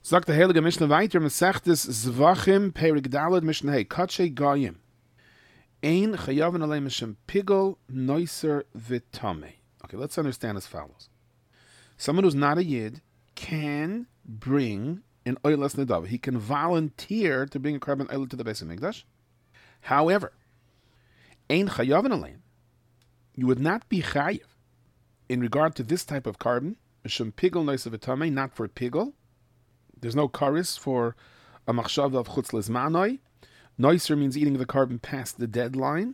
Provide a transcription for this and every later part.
Sagt der Heilige Mishnah weiter, Mesechtes Zvachim, Perik Daled, Mishnah Hey, Katshe Goyim. Ein Chayavan Alei Mishem Pigel, Noiser Vitame. Okay, let's understand as follows. Someone who's not a Yid can bring an Oilas Nadav. He can volunteer to bring a carbon oil to the Beis HaMikdash. However, Ein Chayavan Alei, you would not be Chayiv in regard to this type of carbon, Mishem Pigel, Noiser Vitame, not for Pigel. There's no karis for a machshav of chutz lezmanoi. Noiser means eating the carbon past the deadline.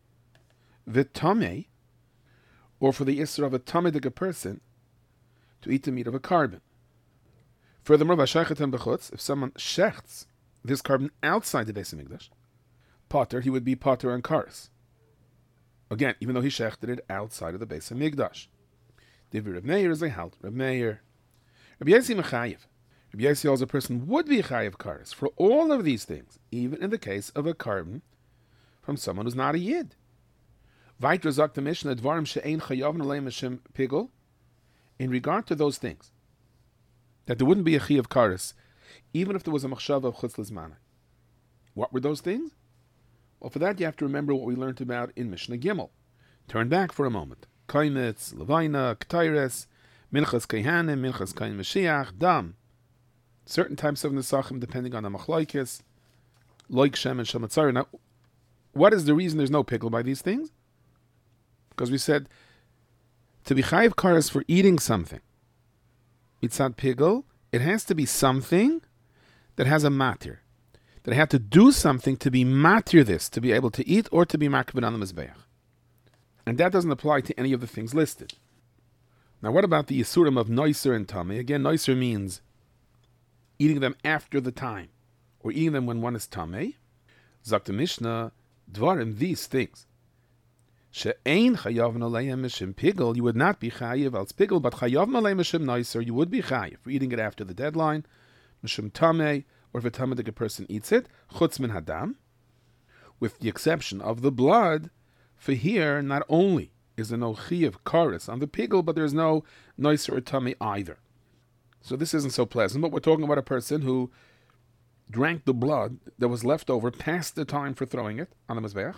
Vitame, or for the isser of a tamedik person to eat the meat of a carbon. Furthermore, v'shaychetem b'chutz, if someone shechts this carbon outside the Beis HaMikdash, potter, he would be potter and karis. Again, even though he shechted it outside of the Beis HaMikdash. Divrei Reb Meir is a halt. Reb Meir. Reb Yossi mechayev. Rabbi Yossi holds a person would be chayiv kares for all of these things, even in the case of a carbon from someone who's not a yid. Weiter sagt der Mishnah dvarim she'ein chayavn aleim Hashem pigel. In regard to those things, that there wouldn't be a chayiv kares, even if there was a machshav of chutz lezmanai. What were those things? Well, for that you have to remember what we learned about in Mishnah Gimel. Turn back for a moment. Kaimitz, levina, k'tayres, minchas kaihanim, minchas kain Mashiach, dam. Certain types of nesachim depending on the machlaikis, loik shem and shematzar. Now, what is the reason there's no pickle by these things? Because we said to be chayiv kares for eating something, mitzad pickle, it has to be something that has a matir, that I have to do something to be matir this, to be able to eat or to be makbid on the mizbeach, and that doesn't apply to any of the things listed. Now, what about the yisurim of noiser and tamei? Again, noiser means eating them after the time, or eating them when one is tamei. Zakt the Mishnah, dvarim, these things. She'ein chayav aleim mishim pigel, you would not be chayiv als pigel, but chayav aleim mishim noiser, you would be chayiv for eating it after the deadline, mishim tamei, or if a tamedik person eats it, chutz min hadam, with the exception of the blood. For here, not only is there no chayiv kares on the pigel, but there's no noiser or tamei either. So this isn't so pleasant, but we're talking about a person who drank the blood that was left over past the time for throwing it on the mizbeach,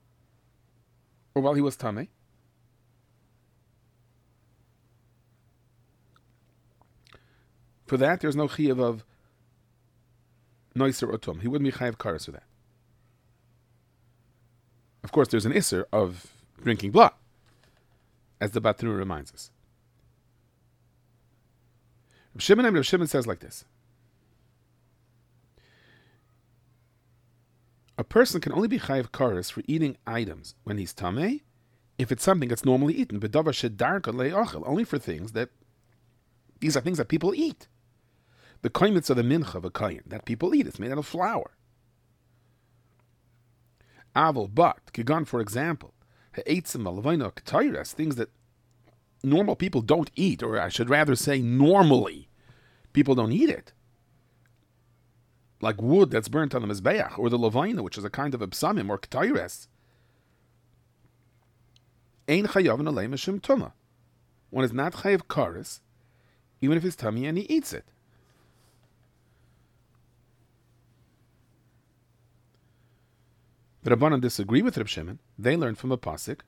or while he was tamei. For that, there's no chiyuv of noiser or tum. He wouldn't be chayiv kares for that. Of course, there's an isser of drinking blood, as the Batru reminds us. Reb Shimon says like this: a person can only be chayiv kares for eating items when he's tamei, if it's something that's normally eaten. B'davar shedarka le'achel, only for things that these are things that people eat. The kaimitz of the mincha of a kayin that people eat. It's made out of flour. Aval, but kigan, for example, ha'etzim alavayna ketayres, things that normal people don't eat, or I should rather say normally people don't eat it. Like wood that's burnt on the mizbeach, or the levina, which is a kind of absamim, or ketayres. Ein chayav aleim mishim tuma. One is not chayav kares, even if it's tummy and he eats it. The Rabbanan disagree with Reb Shimon. They learn from a pasuk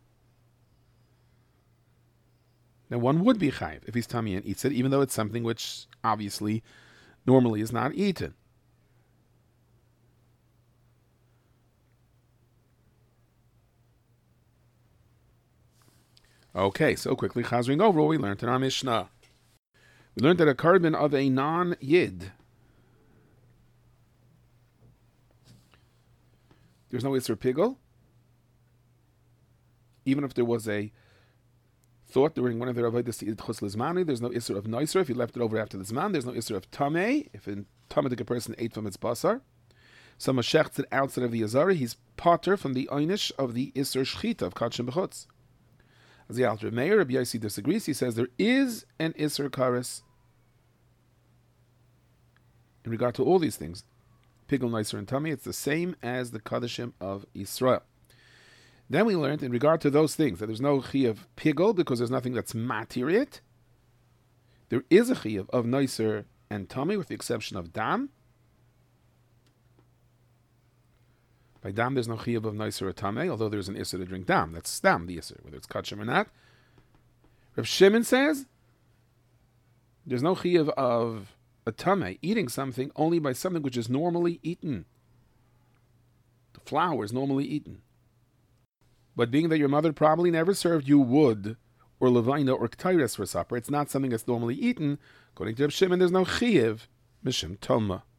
that one would be chayiv if he's tummy and eats it, even though it's something which obviously normally is not eaten. Okay, so quickly chazering over what we learned in our Mishnah. We learned that a carbon of a non-yid, there's no Isser Pigel. Even if there was a thought during one of the Avodas to eat Chutz Lizmani, there's no Isser of Noiser. If you left it over after the Zman, there's no Isser of Tamei. If a Tamedik person ate from its basar. Someone shechts it outside of the Azari, he's potter from the Einish of the Isser Shchita of Kachim B'chutz. As the Alter Meir, Rabbi Yossi disagrees. He says there is an Isser Kares in regard to all these things. Pigel, Noiser, and Tummy, it's the same as the Kadashim of Israel. Then we learned in regard to those things that there's no Chiyuv Pigel because there's nothing that's matir it. There is a Chiyuv of Noiser and tummy, with the exception of dam. By dam, there's no chiyuv of noiser or tamei, although there's an isser to drink dam. That's dam, the isser, whether it's kachim or not. Rav Shimon says there's no chiyuv of a tamei eating something only by something which is normally eaten. The flour is normally eaten. But being that your mother probably never served you wood or levina or ktairis for supper, it's not something that's normally eaten. According to Rav Shimon, there's no chiyuv mishum toma.